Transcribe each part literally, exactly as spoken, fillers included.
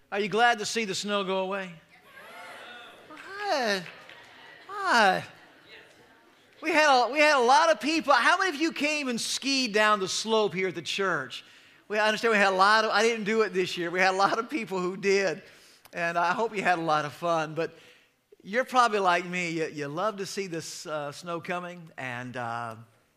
Are you glad to see the snow go away? What? What? We had, a, we had a lot of people. How many of you came and skied down the slope here at the church? We, I understand we had a lot of, I didn't do it this year. We had a lot of people who did. And I hope you had a lot of fun. But you're probably like me. You, you love to see this uh, snow coming. And uh,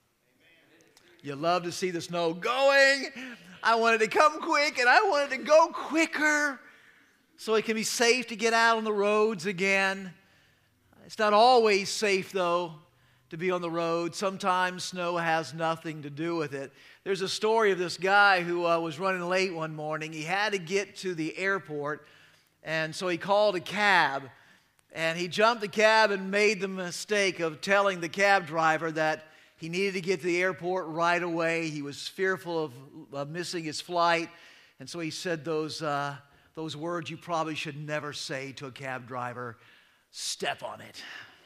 you love to see the snow going. I wanted to come quick and I wanted to go quicker so it can be safe to get out on the roads again. It's not always safe, though, to be on the road. Sometimes snow has nothing to do with it. There's a story of this guy who uh, was running late one morning. He had to get to the airport, and so he called a cab. And he jumped the cab and made the mistake of telling the cab driver that he needed to get to the airport right away. He was fearful of uh, missing his flight, and so he said those, uh, those words you probably should never say to a cab driver: "Step on it."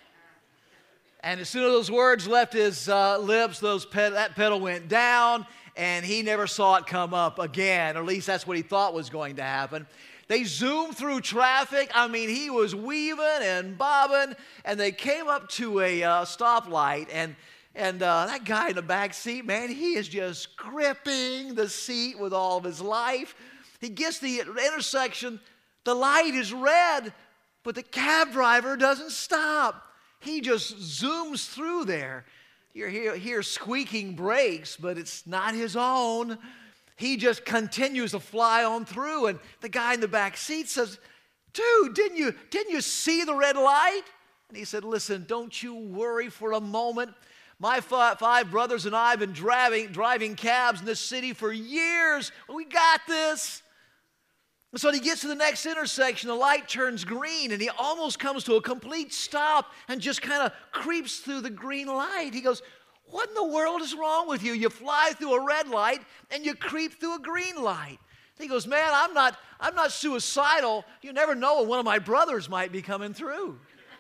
And as soon as those words left his uh, lips, those ped- that pedal went down, and he never saw it come up again. Or at least that's what he thought was going to happen. They zoomed through traffic. I mean, he was weaving and bobbing, and they came up to a uh, stoplight, and and uh, that guy in the back seat, man, he is just gripping the seat with all of his life. He gets to the intersection. The light is red, but the cab driver doesn't stop. He just zooms through there. You hear, hear squeaking brakes, but it's not his own. He just continues to fly on through, and the guy in the back seat says, "Dude, didn't you, didn't you see the red light?" And he said, "Listen, don't you worry for a moment. My five, five brothers and I have been driving, driving cabs in this city for years. We got this." And so he gets to the next intersection, the light turns green, and he almost comes to a complete stop and just kind of creeps through the green light. He goes, "What in the world is wrong with you? You fly through a red light and you creep through a green light." He goes, "Man, I'm not, I'm not suicidal. You never know when one of my brothers might be coming through."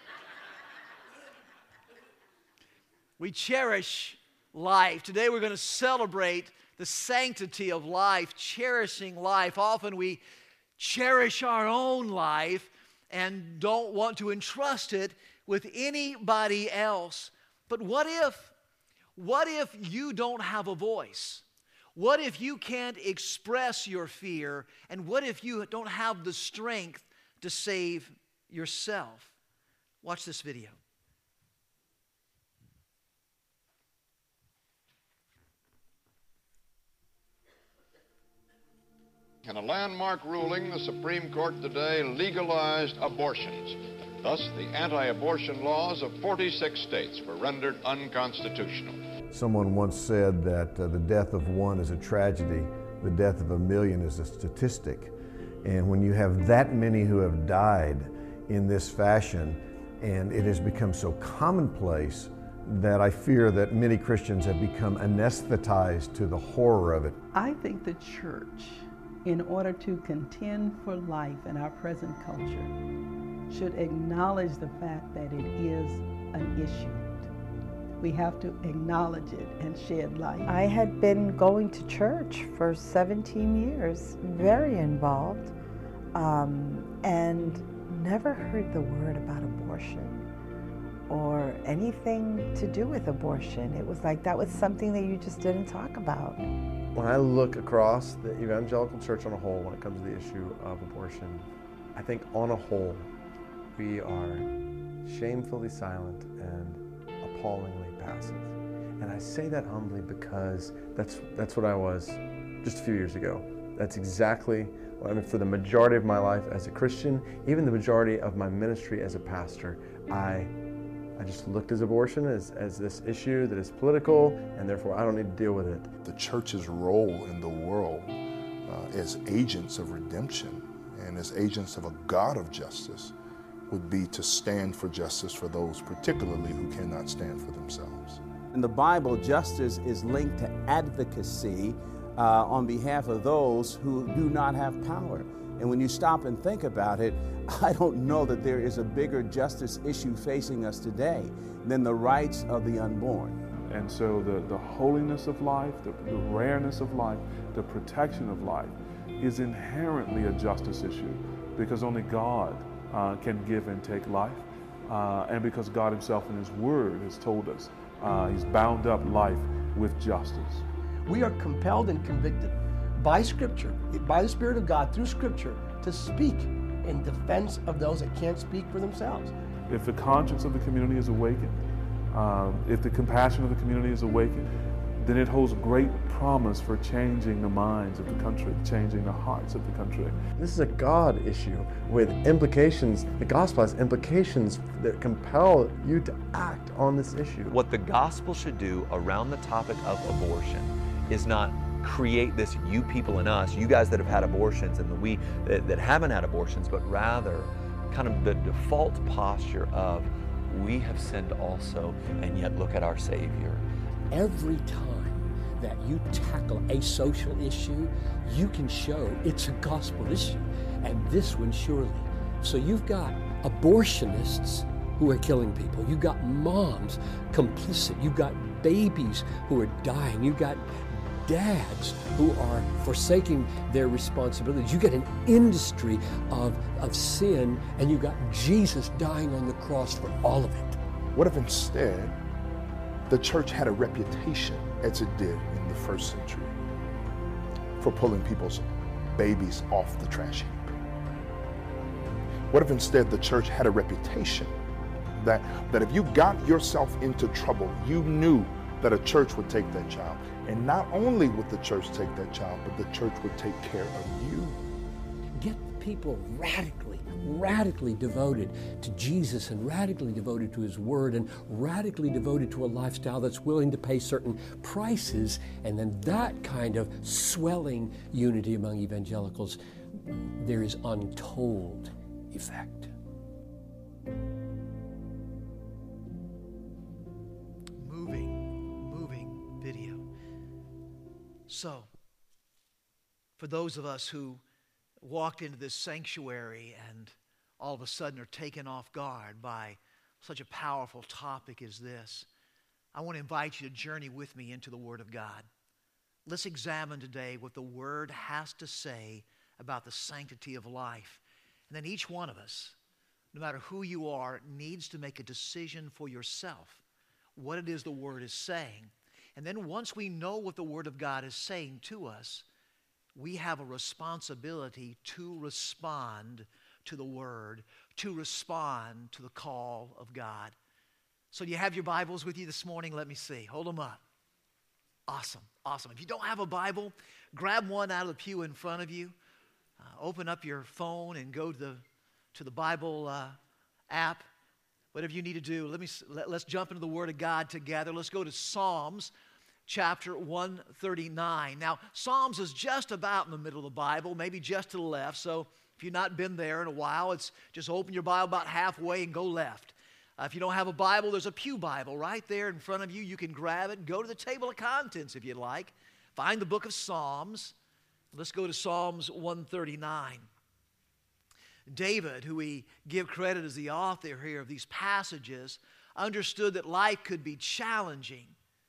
We cherish life. Today we're going to celebrate the sanctity of life, cherishing life. Often we cherish our own life and don't want to entrust it with anybody else. But what if, what if you don't have a voice? What if you can't express your fear? And what if you don't have the strength to save yourself? Watch this video. In a landmark ruling, the Supreme Court today legalized abortions. Thus, the anti-abortion laws of forty-six states were rendered unconstitutional. Someone once said that uh, the death of one is a tragedy, the death of a million is a statistic. And when you have that many who have died in this fashion, and it has become so commonplace that I fear that many Christians have become anesthetized to the horror of it. I think the church, in order to contend for life in our present culture, should acknowledge the fact that it is an issue. We have to acknowledge it and shed light. I had been going to church for seventeen years, very involved, um, and never heard the word about abortion or anything to do with abortion. It was like that was something that you just didn't talk about. When I look across the evangelical church on a whole when it comes to the issue of abortion, I think on a whole, we are shamefully silent and appallingly passive. And I say that humbly because that's that's what I was just a few years ago. That's exactly what I mean. For the majority of my life as a Christian, even the majority of my ministry as a pastor, I I just looked at abortion as, as this issue that is political, and therefore I don't need to deal with it. The church's role in the world uh, as agents of redemption and as agents of a God of justice would be to stand for justice for those particularly who cannot stand for themselves. In the Bible, justice is linked to advocacy uh, on behalf of those who do not have power. And when you stop and think about it, I don't know that there is a bigger justice issue facing us today than the rights of the unborn. And so the, the holiness of life, the, the rareness of life, the protection of life is inherently a justice issue, because only God uh, can give and take life, uh, and because God himself in his word has told us uh, he's bound up life with justice. We are compelled and convicted by Scripture, by the Spirit of God through Scripture, to speak in defense of those that can't speak for themselves. If the conscience of the community is awakened, um, if the compassion of the community is awakened, then it holds great promise for changing the minds of the country, changing the hearts of the country. This is a God issue with implications. The gospel has implications that compel you to act on this issue. What the gospel should do around the topic of abortion is not create this you people and us, you guys that have had abortions and the we that, that haven't had abortions, but rather kind of the default posture of we have sinned also, and yet look at our Savior. Every time that you tackle a social issue, you can show it's a gospel issue, and this one surely. So you've got abortionists who are killing people. You've got moms complicit. You've got babies who are dying. You've got dads who are forsaking their responsibilities. You get an industry of, of sin, and you've got Jesus dying on the cross for all of it. What if instead the church had a reputation, as it did in the first century, for pulling people's babies off the trash heap? What if instead the church had a reputation that, that if you got yourself into trouble, you knew that a church would take that child? And not only would the church take that child, but the church would take care of you. Get people radically, radically devoted to Jesus, and radically devoted to his word, and radically devoted to a lifestyle that's willing to pay certain prices, and then that kind of swelling unity among evangelicals, there is untold effect. Moving, moving video. So, for those of us who walked into this sanctuary and all of a sudden are taken off guard by such a powerful topic as this, I want to invite you to journey with me into the Word of God. Let's examine today what the Word has to say about the sanctity of life. And then each one of us, no matter who you are, needs to make a decision for yourself, what it is the Word is saying. And then once we know what the Word of God is saying to us, we have a responsibility to respond to the Word, to respond to the call of God. So do you have your Bibles with you this morning? Let me see. Hold them up. Awesome, awesome. If you don't have a Bible, grab one out of the pew in front of you. Uh, open up your phone and go to the, to the Bible uh, app. Whatever you need to do, let me, let, let's jump into the Word of God together. Let's go to Psalms chapter one thirty-nine. Now, Psalms is just about in the middle of the Bible, maybe just to the left. So if you've not been there in a while, it's just open your Bible about halfway and go left. Uh, if you don't have a Bible, there's a pew Bible right there in front of you. You can grab it and go to the table of contents if you'd like. Find the book of Psalms. Let's go to Psalms one thirty-nine. David, who we give credit as the author here of these passages, understood that life could be challenging.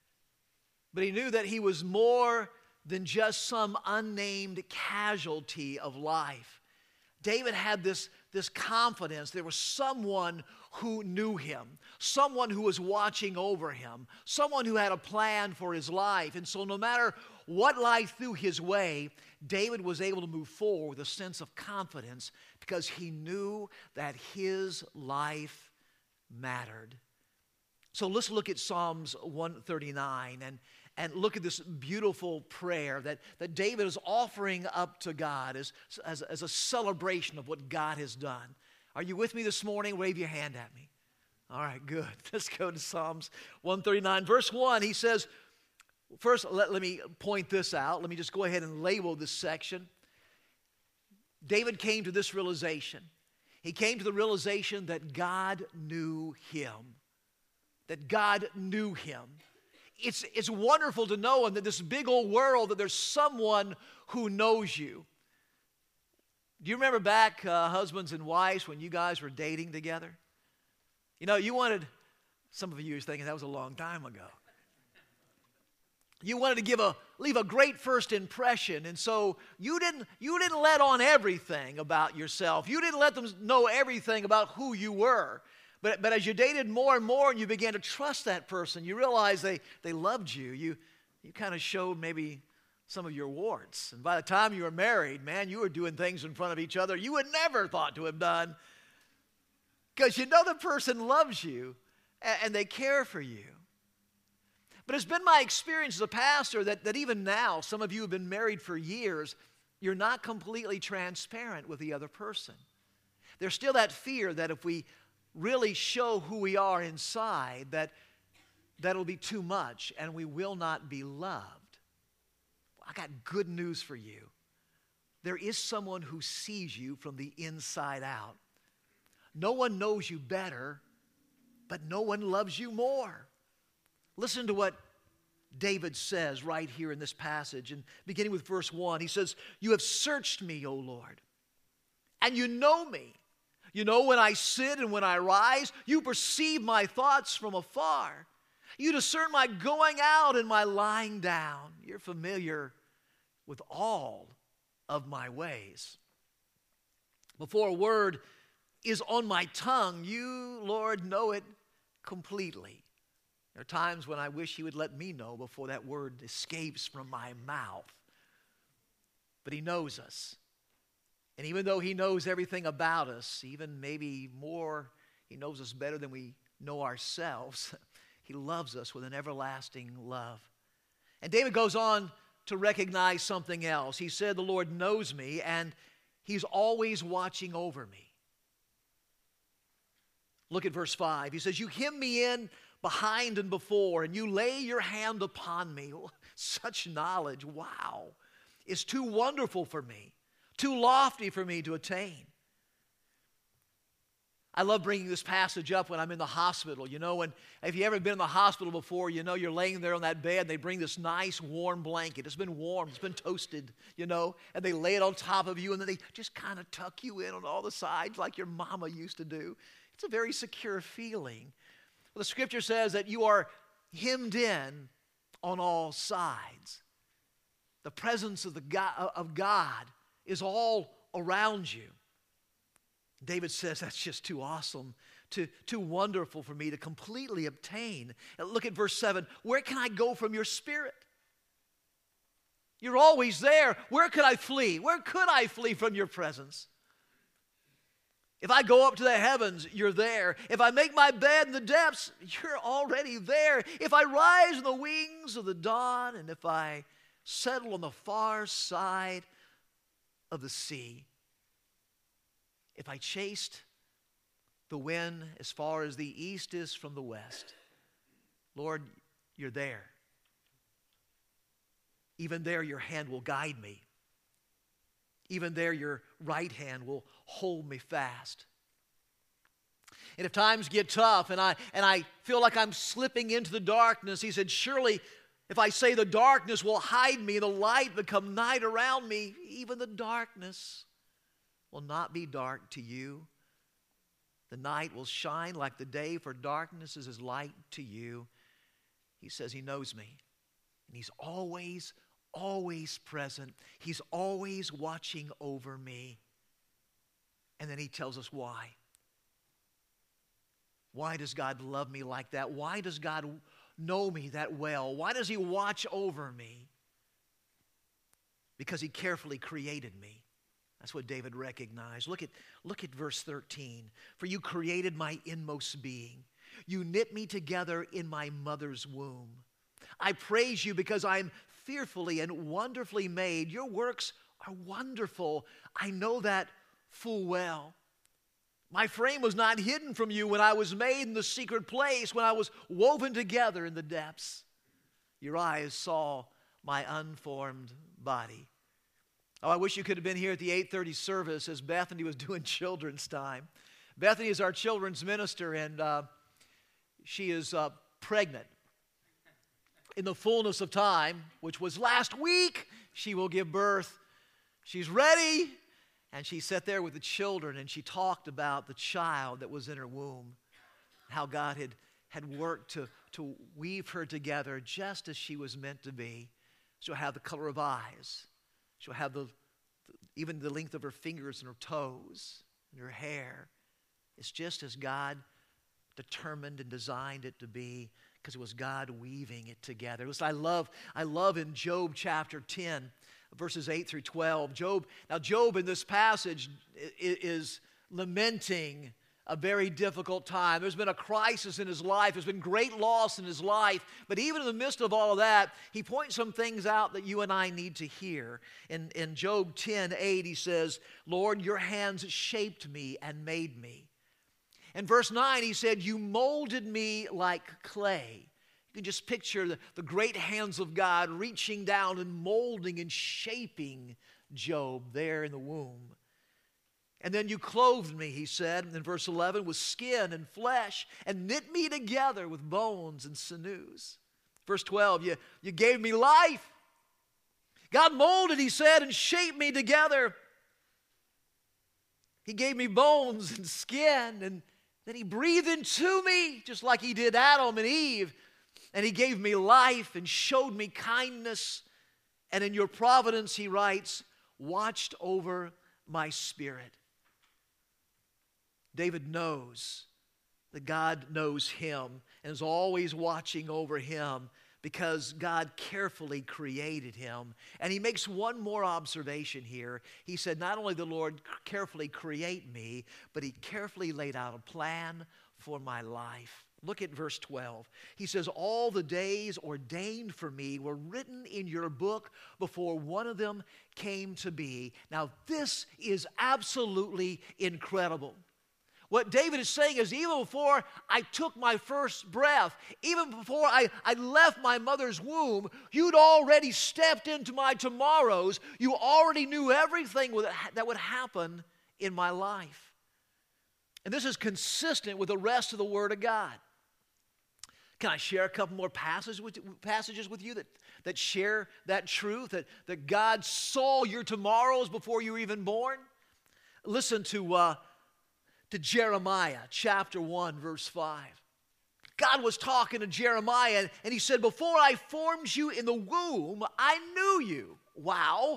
But he knew that he was more than just some unnamed casualty of life. David had this, this confidence. There was someone who knew him, someone who was watching over him, someone who had a plan for his life. And so no matter what life threw his way, David was able to move forward with a sense of confidence because he knew that his life mattered. So let's look at Psalms one thirty-nine and, and look at this beautiful prayer that, that David is offering up to God as, as, as a celebration of what God has done. Are you with me this morning? Wave your hand at me. All right, good. Let's go to Psalms one thirty-nine. Verse one, he says, first, let, let me point this out. Let me just go ahead and label this section. David came to this realization. He came to the realization that God knew him. That God knew him. It's, it's wonderful to know in this big old world that there's someone who knows you. Do you remember back, uh, husbands and wives, when you guys were dating together? You know, you wanted, some of you are thinking that was a long time ago. You wanted to give a leave a great first impression, and so you didn't you didn't let on everything about yourself. You didn't let them know everything about who you were. But, but as you dated more and more and you began to trust that person, you realized they, they loved you. You, you kind of showed maybe some of your warts. And by the time you were married, man, you were doing things in front of each other you would never thought to have done, because you know the person loves you and, and they care for you. But it's been my experience as a pastor that, that even now, some of you have been married for years, you're not completely transparent with the other person. There's still that fear that if we really show who we are inside, that that'll be too much and we will not be loved. I got good news for you. There is someone who sees you from the inside out. No one knows you better, but no one loves you more. Listen to what David says right here in this passage, and beginning with verse one. He says, "You have searched me, O Lord, and you know me. You know when I sit and when I rise. You perceive my thoughts from afar. You discern my going out and my lying down. You're familiar with all of my ways. Before a word is on my tongue, you, Lord, know it completely." There are times when I wish He would let me know before that word escapes from my mouth. But He knows us. And even though He knows everything about us, even maybe more, He knows us better than we know ourselves, He loves us with an everlasting love. And David goes on to recognize something else. He said, "The Lord knows me, and He's always watching over me." Look at verse five. He says, "You hem me in behind and before, and you lay your hand upon me." Such knowledge, wow, is too wonderful for me, too lofty for me to attain. I love bringing this passage up when I'm in the hospital. You know, when, if you've ever been in the hospital before, you know you're laying there on that bed, and they bring this nice warm blanket. It's been warmed, it's been toasted, you know, and they lay it on top of you, and then they just kind of tuck you in on all the sides like your mama used to do. It's a very secure feeling. Well, the Scripture says that you are hemmed in on all sides. The presence of, the God, of God is all around you. David says that's just too awesome, too, too wonderful for me to completely obtain. And look at verse seven. "Where can I go from your Spirit? You're always there. Where could I flee? Where could I flee from your presence? If I go up to the heavens, you're there. If I make my bed in the depths, you're already there. If I rise on the wings of the dawn, and if I settle on the far side of the sea, if I chased the wind as far as the east is from the west, Lord, you're there. Even there, your hand will guide me. Even there, your right hand will hold me fast. And if times get tough and I, and I feel like I'm slipping into the darkness," he said, "surely if I say the darkness will hide me, the light become night around me, even the darkness will not be dark to you. The night will shine like the day, for darkness is as light to you." He says He knows me, and He's always always present. He's always watching over me. And then He tells us why. Why does God love me like that? Why does God know me that well? Why does He watch over me? Because He carefully created me. That's what David recognized. Look at, look at verse thirteen. "For you created my inmost being. You knit me together in my mother's womb. I praise you because I am fearfully and wonderfully made. Your works are wonderful. I know that full well. My frame was not hidden from you when I was made in the secret place, when I was woven together in the depths. Your eyes saw my unformed body." Oh, I wish you could have been here at the eight thirty service as Bethany was doing children's time. Bethany is our children's minister, and uh, she is uh, pregnant. In the fullness of time, which was last week, she will give birth. She's ready, and she sat there with the children, and she talked about the child that was in her womb, how God had had worked to, to weave her together just as she was meant to be. She'll have the color of eyes. She'll have the, even the length of her fingers and her toes and her hair. It's just as God determined and designed it to be, because it was God weaving it together. Listen, I love, I love in Job chapter ten, verses eight through twelve. Job, now Job in this passage is lamenting a very difficult time. There's been a crisis in his life. There's been great loss in his life. But even in the midst of all of that, he points some things out that you and I need to hear. In, in Job ten eight, he says, Lord, your hands shaped me and made me. In verse nine, he said, you molded me like clay. You can just picture the, the great hands of God reaching down and molding and shaping Job there in the womb. And then you clothed me, he said, in verse eleven, with skin and flesh, and knit me together with bones and sinews. Verse twelve, you, you gave me life. God molded, he said, and shaped me together. He gave me bones and skin, and then he breathed into me, just like he did Adam and Eve. And he gave me life and showed me kindness. And in your providence, he writes, watched over my spirit. David knows that God knows him and is always watching over him because God carefully created him. And he makes one more observation here. He said, not only did the Lord carefully create me, but he carefully laid out a plan for my life. Look at verse twelve. He says, all the days ordained for me were written in your book before one of them came to be. Now, this is absolutely incredible. What David is saying is, even before I took my first breath, even before I, I left my mother's womb, you'd already stepped into my tomorrows. You already knew everything that would happen in my life. And this is consistent with the rest of the Word of God. Can I share a couple more passages with, passages with you that, that share that truth, that, that God saw your tomorrows before you were even born? Listen to... Uh, To Jeremiah chapter one, verse five. God was talking to Jeremiah, and he said, before I formed you in the womb, I knew you. Wow.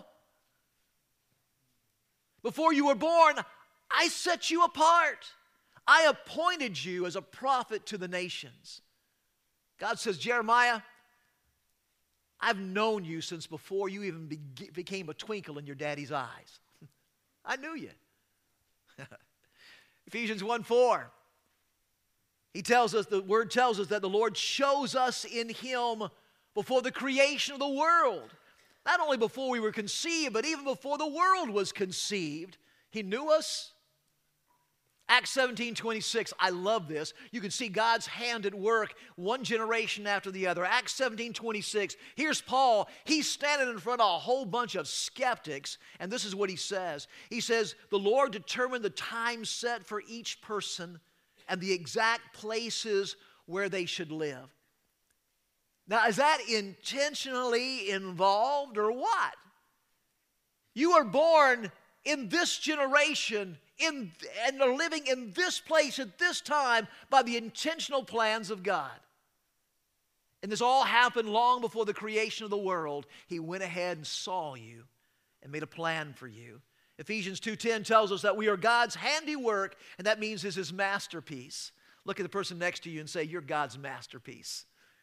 Before you were born, I set you apart. I appointed you as a prophet to the nations. God says, Jeremiah, I've known you since before you even be- became a twinkle in your daddy's eyes. I knew you. Ephesians one four, he tells us, the word tells us that the Lord chose us in him before the creation of the world. Not only before we were conceived, but even before the world was conceived. He knew us. Acts seventeen twenty-six, I love this. You can see God's hand at work one generation after the other. Acts seventeen twenty-six, here's Paul. He's standing in front of a whole bunch of skeptics, and this is what he says. He says, the Lord determined the time set for each person and the exact places where they should live. Now, is that intentionally involved or what? You are born in this generation In, and are living in this place at this time by the intentional plans of God. And this all happened long before the creation of the world. He went ahead and saw you and made a plan for you. Ephesians two ten tells us that we are God's handiwork, and that means it's his masterpiece. Look at the person next to you and say, you're God's masterpiece.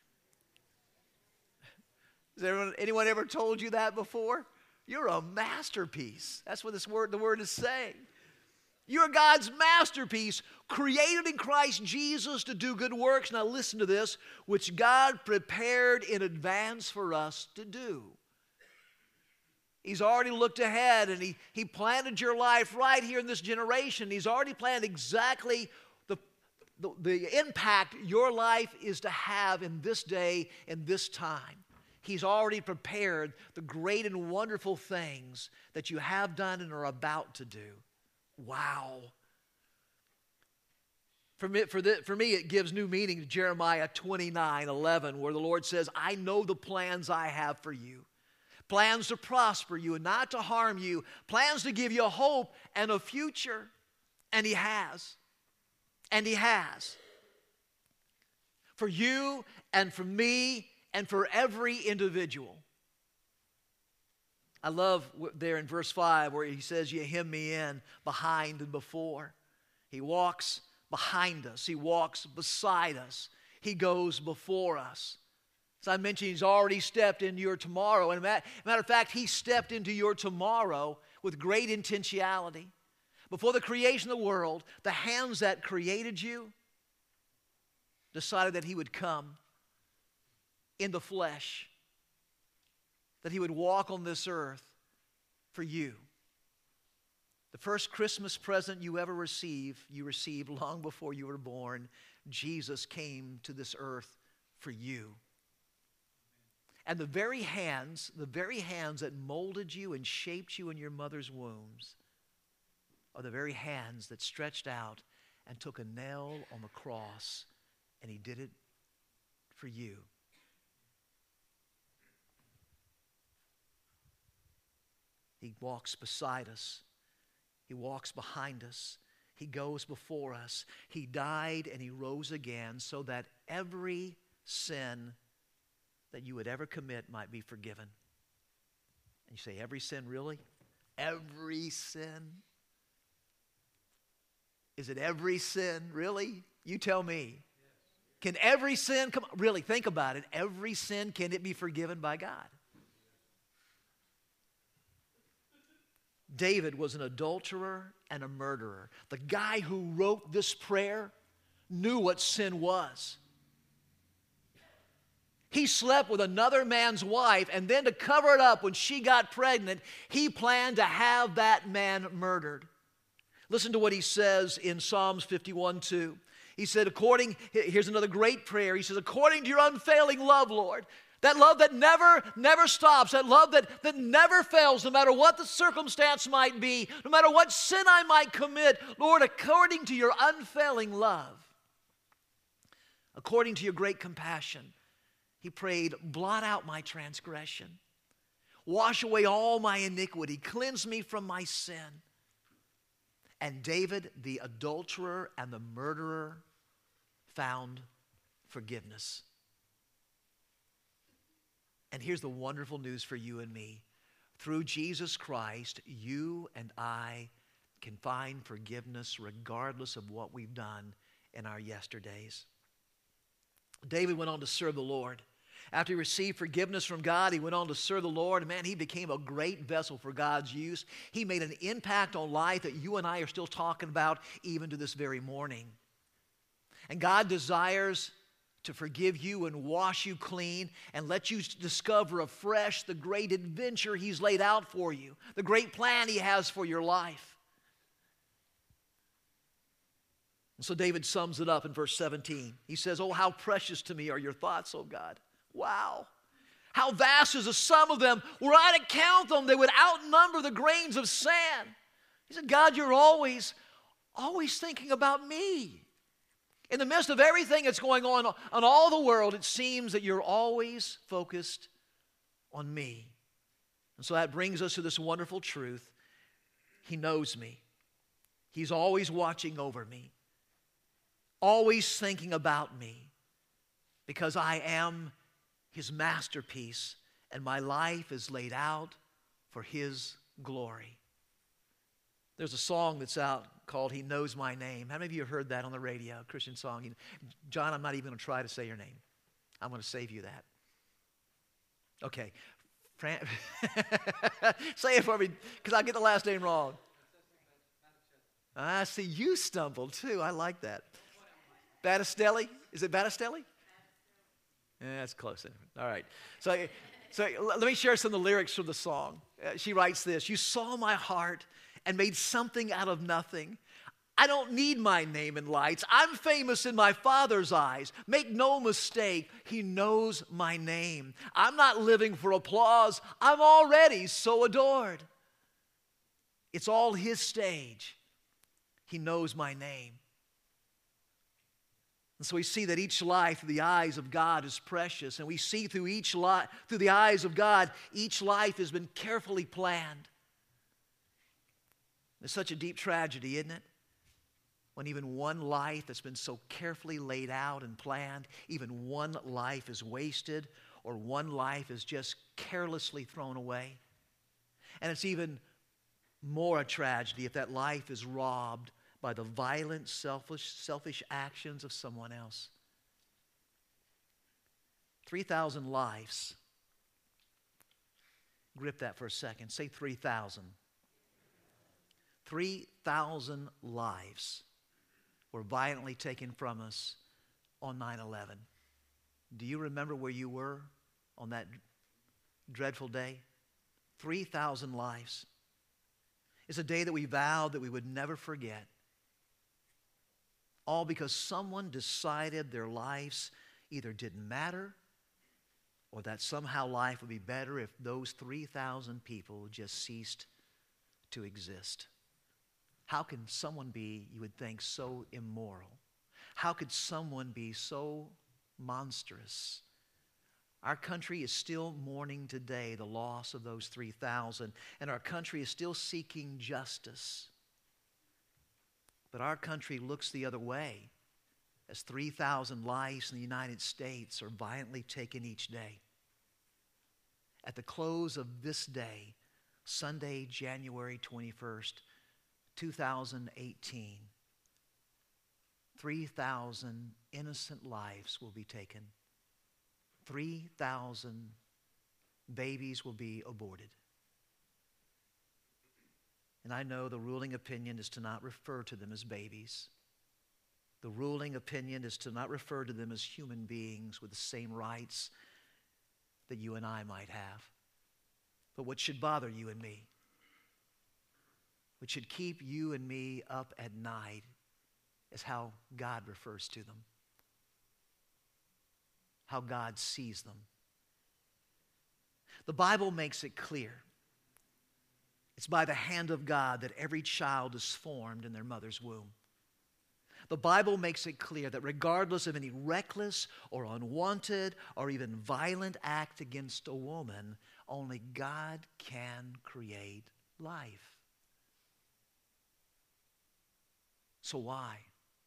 Has anyone, anyone ever told you that before? You're a masterpiece. That's what this word, the word is saying. You're God's masterpiece, created in Christ Jesus to do good works. Now listen to this, which God prepared in advance for us to do. He's already looked ahead, and he, he planted your life right here in this generation. He's already planned exactly the, the, the impact your life is to have in this day and this time. He's already prepared the great and wonderful things that you have done and are about to do. Wow. For me, for, the, for me, it gives new meaning to Jeremiah twenty-nine eleven, where the Lord says, I know the plans I have for you. Plans to prosper you and not to harm you. Plans to give you a hope and a future. And he has. And he has. For you and for me and for every individual. I love there in verse five where he says, you hem me in behind and before. He walks behind us. He walks beside us. He goes before us. As I mentioned, he's already stepped into your tomorrow. And as a matter of fact, he stepped into your tomorrow with great intentionality. Before the creation of the world, the hands that created you decided that he would come in the flesh, that he would walk on this earth for you. The first Christmas present you ever received, you received long before you were born. Jesus came to this earth for you. And the very hands, the very hands that molded you and shaped you in your mother's wombs are the very hands that stretched out and took a nail on the cross, and he did it for you. He walks beside us. He walks behind us. He goes before us. He died and he rose again so that every sin that you would ever commit might be forgiven. And you say, every sin, really? Every sin? Is it every sin, really? You tell me. Can every sin, come on, really think about it, every sin, can it be forgiven by God? David was an adulterer and a murderer. The guy who wrote this prayer knew what sin was. He slept with another man's wife, and then to cover it up when she got pregnant, he planned to have that man murdered. Listen to what he says in Psalms fifty-one two. He said, according, here's another great prayer. He says, according to your unfailing love, Lord, that love that never, never stops, that love that, that never fails, no matter what the circumstance might be, no matter what sin I might commit, Lord, according to your unfailing love, according to your great compassion, he prayed, blot out my transgression, wash away all my iniquity, cleanse me from my sin. And David, the adulterer and the murderer, found forgiveness. And here's the wonderful news for you and me. Through Jesus Christ, you and I can find forgiveness regardless of what we've done in our yesterdays. David went on to serve the Lord. After he received forgiveness from God, he went on to serve the Lord. And man, he became a great vessel for God's use. He made an impact on life that you and I are still talking about even to this very morning. And God desires to forgive you and wash you clean and let you discover afresh the great adventure he's laid out for you, the great plan he has for your life. And so David sums it up in verse seventeen. He says, oh, how precious to me are your thoughts, O God. Wow. How vast is the sum of them. Were I to count them, they would outnumber the grains of sand. He said, God, you're always, always thinking about me. In the midst of everything that's going on on all the world, it seems that you're always focused on me. And so that brings us to this wonderful truth. He knows me. He's always watching over me, always thinking about me, because I am his masterpiece, and my life is laid out for his glory. There's a song that's out called He Knows My Name. How many of you have heard that on the radio, a Christian song? John, I'm not even going to try to say your name. I'm going to save you that. Okay. Fran- say it for me, because I'll get the last name wrong. I see you stumbled, too. I like that. Battistelli? Is it Battistelli? Yeah, that's close. All right. So, so let me share some of the lyrics from the song. Uh, she writes this: you saw my heart and made something out of nothing. I don't need my name in lights. I'm famous in my Father's eyes. Make no mistake, he knows my name. I'm not living for applause. I'm already so adored. It's all his stage. He knows my name. And so we see that each life through the eyes of God is precious. And we see through each life, through the eyes of God, each life has been carefully planned. It's such a deep tragedy, isn't it? when even one life that's been so carefully laid out and planned, even one life is wasted or one life is just carelessly thrown away. And it's even more a tragedy if that life is robbed by the violent, selfish, selfish actions of someone else. three thousand lives. Grip that for a second. Say three thousand. three thousand lives were violently taken from us on nine eleven. Do you remember where you were on that dreadful day? three thousand lives. It's a day that we vowed that we would never forget. All because someone decided their lives either didn't matter or that somehow life would be better if those three thousand people just ceased to exist. How can someone be, you would think, so immoral? How could someone be so monstrous? Our country is still mourning today the loss of those three thousand, and our country is still seeking justice. But our country looks the other way as three thousand lives in the United States are violently taken each day. At the close of this day, Sunday, January twenty-first, two thousand eighteen, three thousand innocent lives will be taken. three thousand babies will be aborted. And I know the ruling opinion is to not refer to them as babies. The ruling opinion is to not refer to them as human beings with the same rights that you and I might have. But what should bother you and me, what should keep you and me up at night, is how God refers to them, how God sees them. The Bible makes it clear. It's by the hand of God that every child is formed in their mother's womb. The Bible makes it clear that regardless of any reckless or unwanted or even violent act against a woman, only God can create life. So why?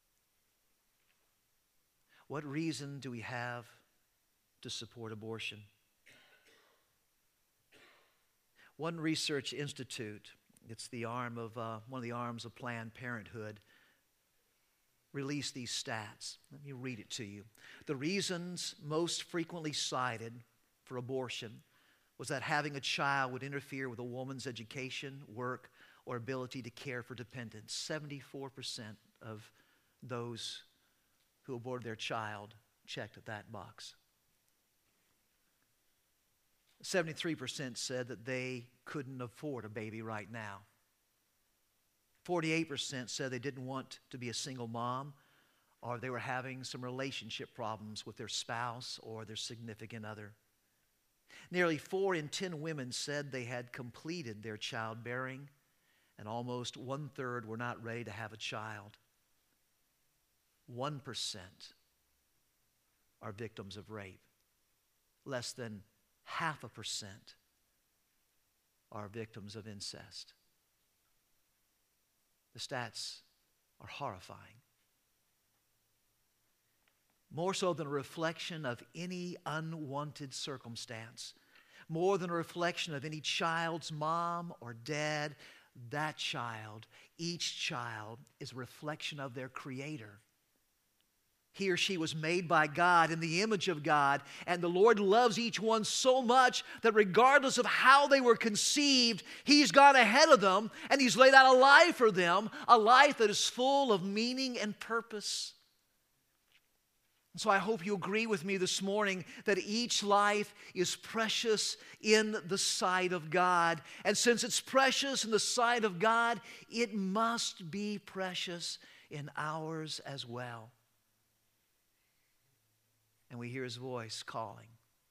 What reason do we have to support abortion? One research institute, it's the arm of uh, one of the arms of Planned Parenthood, released these stats. Let me read it to you. The reasons most frequently cited for abortion was that having a child would interfere with a woman's education, work, or ability to care for dependents. seventy-four percent of those who aborted their child checked that box. seventy-three percent said that they couldn't afford a baby right now. forty-eight percent said they didn't want to be a single mom, or they were having some relationship problems with their spouse or their significant other. Nearly four in ten women said they had completed their childbearing, and almost one-third were not ready to have a child. one percent are victims of rape. Less than half a percent are victims of incest. The stats are horrifying. More so than a reflection of any unwanted circumstance, more than a reflection of any child's mom or dad, that child, each child, is a reflection of their Creator. He or she was made by God in the image of God, and the Lord loves each one so much that regardless of how they were conceived, He's gone ahead of them and He's laid out a life for them, a life that is full of meaning and purpose. And so I hope you agree with me this morning that each life is precious in the sight of God. And since it's precious in the sight of God, it must be precious in ours as well. And we hear His voice calling.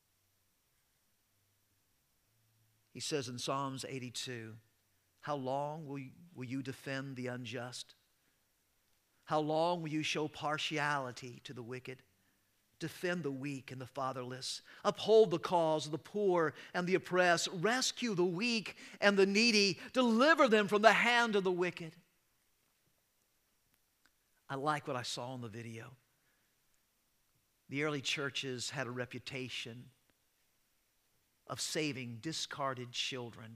He says in Psalms eighty-two, how long will you, will you defend the unjust? How long will you show partiality to the wicked? Defend the weak and the fatherless. Uphold the cause of the poor and the oppressed. Rescue the weak and the needy. Deliver them from the hand of the wicked. I like what I saw in the video. The early churches had a reputation of saving discarded children.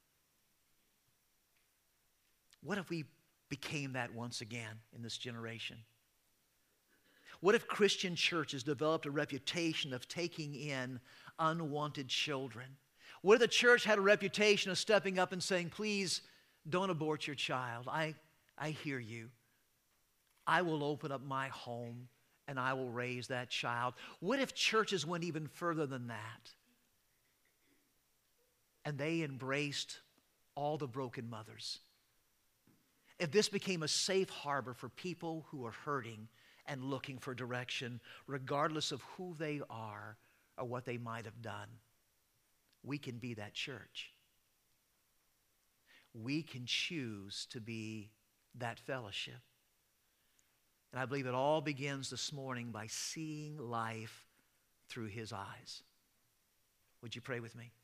What if we became that once again in this generation? What if Christian churches developed a reputation of taking in unwanted children? What if the church had a reputation of stepping up and saying, please don't abort your child. I, I hear you. I will open up my home and I will raise that child. What if churches went even further than that? And they embraced all the broken mothers. If this became a safe harbor for people who are hurting and looking for direction, regardless of who they are or what they might have done, we can be that church. We can choose to be that fellowship. And I believe it all begins this morning by seeing life through His eyes. Would you pray with me?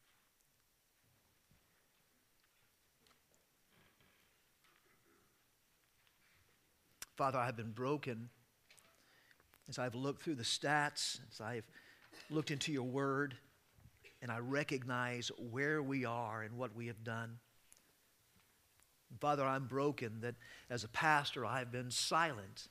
Father, I've been broken as I've looked through the stats, as I've looked into your word, and I recognize where we are and what we have done. Father, I'm broken that as a pastor I've been silent.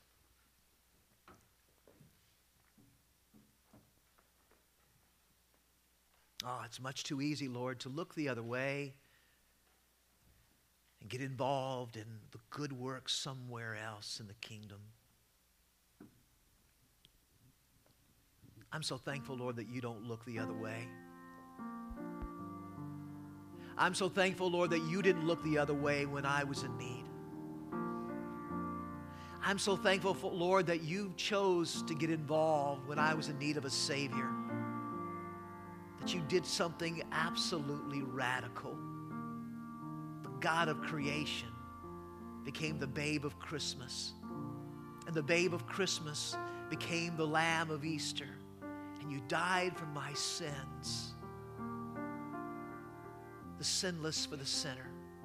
Oh, it's much too easy, Lord, to look the other way and get involved in the good work somewhere else in the kingdom. I'm so thankful, Lord, that you don't look the other way. I'm so thankful, Lord, that you didn't look the other way when I was in need. I'm so thankful, for, Lord, that you chose to get involved when I was in need of a Savior. That you did something absolutely radical. The God of creation became the babe of Christmas. And the babe of Christmas became the Lamb of Easter. And you died for my sins. The sinless for the sinner.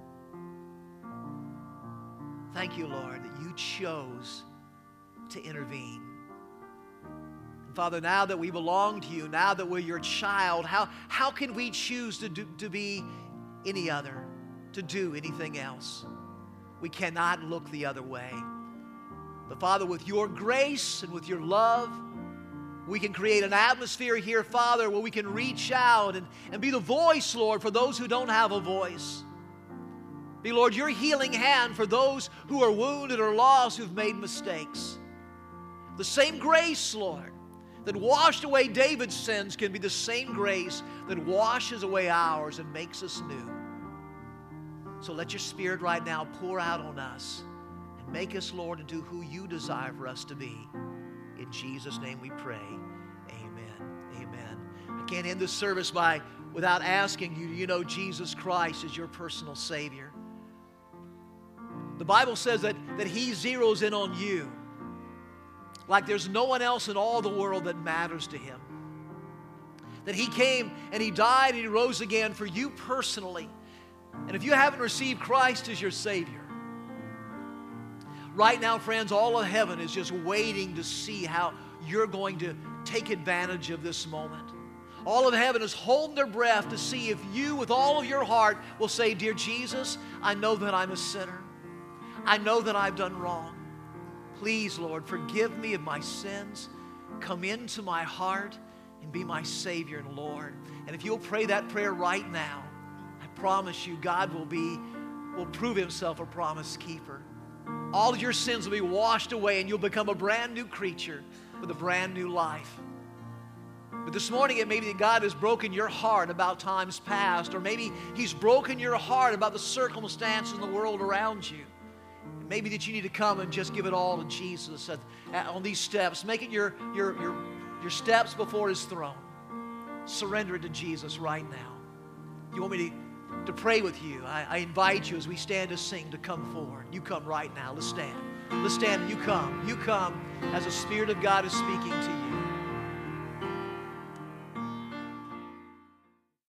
Thank you, Lord, that you chose to intervene. And Father, now that we belong to you, now that we're your child, how, how can we choose to, do, to be any other, to do anything else? We cannot look the other way. But Father, with your grace and with your love, we can create an atmosphere here, Father, where we can reach out and, and be the voice, Lord, for those who don't have a voice. Be, Lord, your healing hand for those who are wounded or lost, who've made mistakes. The same grace, Lord, that washed away David's sins can be the same grace that washes away ours and makes us new. So let your Spirit right now pour out on us and make us, Lord, into who you desire for us to be. In Jesus' name we pray. Amen. Amen. I can't end this service by without asking you, do you know Jesus Christ is your personal Savior? The Bible says that, that He zeroes in on you like there's no one else in all the world that matters to Him. That He came and He died and He rose again for you personally. And if you haven't received Christ as your Savior, right now, friends, all of heaven is just waiting to see how you're going to take advantage of this moment. All of heaven is holding their breath to see if you, with all of your heart, will say, Dear Jesus, I know that I'm a sinner. I know that I've done wrong. Please, Lord, forgive me of my sins. Come into my heart and be my Savior and Lord. And if you'll pray that prayer right now, I promise you God will be, will prove Himself a promise keeper. All of your sins will be washed away and you'll become a brand new creature with a brand new life. But this morning it may be that God has broken your heart about times past, or maybe He's broken your heart about the circumstances in the world around you. Maybe that you need to come and just give it all to Jesus at, at, on these steps. Make it your, your, your, your steps before His throne. Surrender it to Jesus right now. You want me to, to pray with you? I, I invite you as we stand to sing to come forward. You come right now. Let's stand. Let's stand and you come. You come as the Spirit of God is speaking to you.